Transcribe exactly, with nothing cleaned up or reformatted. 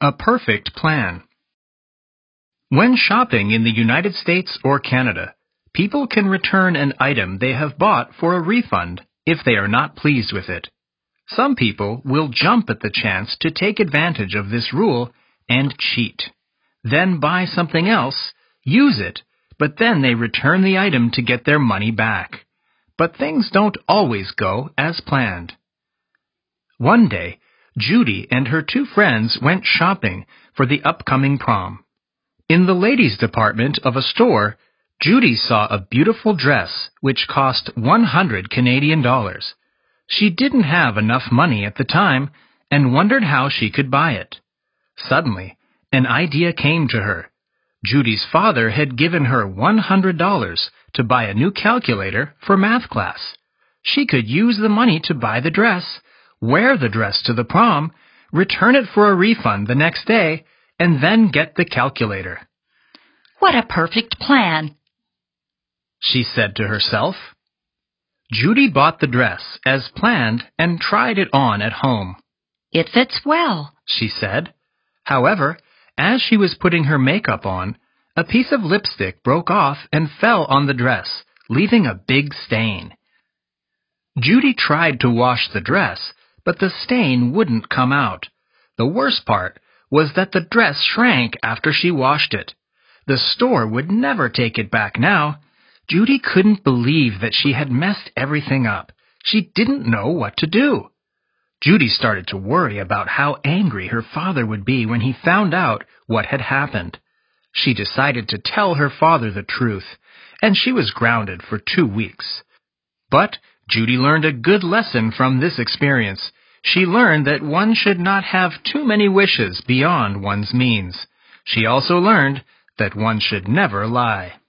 A perfect plan. When shopping in the United States or Canada, people can return an item they have bought for a refund if they are not pleased with it. Some people will jump at the chance to take advantage of this rule and cheat. Then buy something else, use it, but then they return the item to get their money back. But things don't always go as planned. One day, Judy and her two friends went shopping for the upcoming prom. In the ladies' department of a store, Judy saw a beautiful dress which cost one hundred Canadian dollars. She didn't have enough money at the time and wondered how she could buy it. Suddenly, an idea came to her. Judy's father had given her one hundred dollars to buy a new calculator for math class. She could use the money to buy the dress, wear the dress to the prom, return it for a refund the next day, and then get the calculator. What a perfect plan, she said to herself. Judy bought the dress as planned and tried it on at home. It fits well, she said. However, as she was putting her makeup on, a piece of lipstick broke off and fell on the dress, leaving a big stain. Judy tried to wash the dress, but the stain wouldn't come out. The worst part was that the dress shrank after she washed it. The store would never take it back now. Judy couldn't believe that she had messed everything up. She didn't know what to do. Judy started to worry about how angry her father would be when he found out what had happened. She decided to tell her father the truth, and she was grounded for two weeks. But Judy learned a good lesson from this experience. She learned that one should not have too many wishes beyond one's means. She also learned that one should never lie.